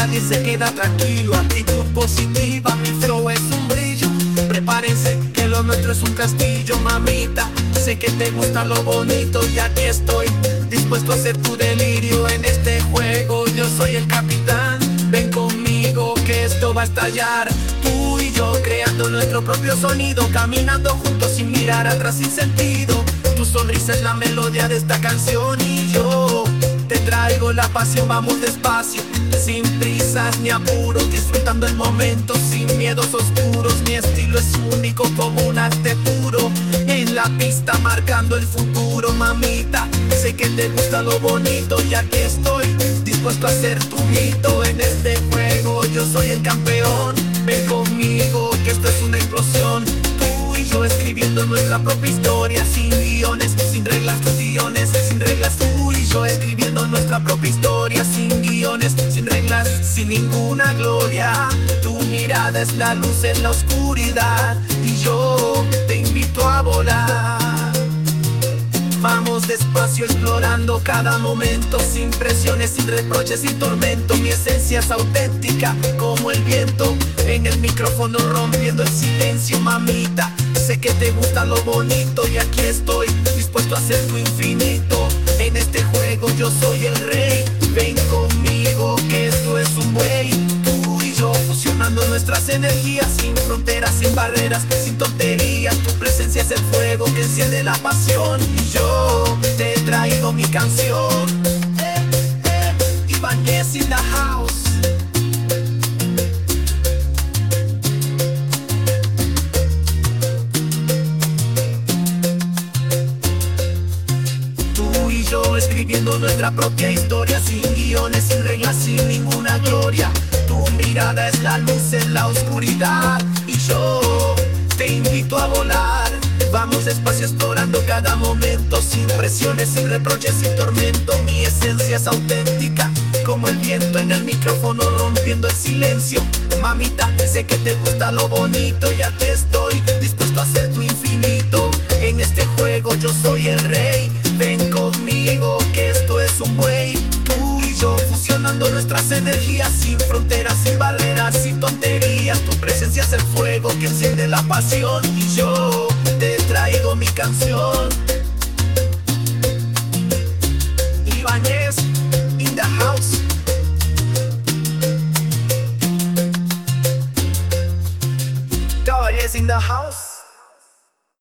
nadie se queda tranquilo. Actitud positiva, mi flow es un brillo. Prepárense que lo nuestro es un castillo, mamita. Sé que te gusta lo bonito y aquí estoy, dispuesto a hacer tu delirio en este juego. Yo soy el capitán, ven conmigo que esto va a estallar. Tú y yo creando nuestro propio sonido, caminando juntos sin mirar atrás, sin sentido. Tu sonrisa es la melodía de esta canción y yo te traigo la pasión. Vamos despacio, sin prisas ni apuros, disfrutando el momento sin miedos oscuros. Mi estilo es único como un arte puro, en la pista marcando el futuro, mamita. Sé que te gusta lo bonito y aquí estoy, dispuesto a ser tu mito en este juego. Yo soy el campeón, ven conmigo que esto es una explosión. Tú y yo escribiendo nuestra propia historia, sin guiones, sin reglas, tus guiones, sin reglas. Tú y yo escribiendo nuestra propia historia, sin guiones, sin reglas, sin ninguna gloria. Tu mirada es la luz en la oscuridad y yo te invito a volar. Vamos despacio explorando cada momento, sin presiones, sin reproches, sin tormento. Mi esencia es auténtica como el viento, en el micrófono rompiendo el silencio, mamita. Sé que te gusta lo bonito y aquí estoy, dispuesto a hacer tu infinito. En este juego yo soy el rey, ven conmigo que esto es un buey. Tú y yo fusionando nuestras energías, sin fronteras, sin barreras, sin tonterías. Tu presencia es el fuego que enciende la pasión y yo te traigo mi canción. Ibáñez in the house. Tú y yo escribiendo nuestra propia historia, sin guiones, sin reglas, sin ninguna gloria. Tu mirada es la luz en la oscuridad y yo te invito a volar. Vamos despacio explorando cada momento, sin presiones, sin reproches, sin tormento. Mi esencia es auténtica como el viento, en el micrófono rompiendo el silencio. Mamita, sé que te gusta lo bonito y aquí estoy, dispuesto a hacer tu infinito. En este juego yo soy el rey, ven conmigo que esto es un buey. Tú y yo fusionando nuestras energías, sin fronteras, sin barreras, sin tonterías. Tu presencia es el fuego que enciende la pasión y yo te traigo mi canción. Ibáñez in the house. Ibáñez in the house.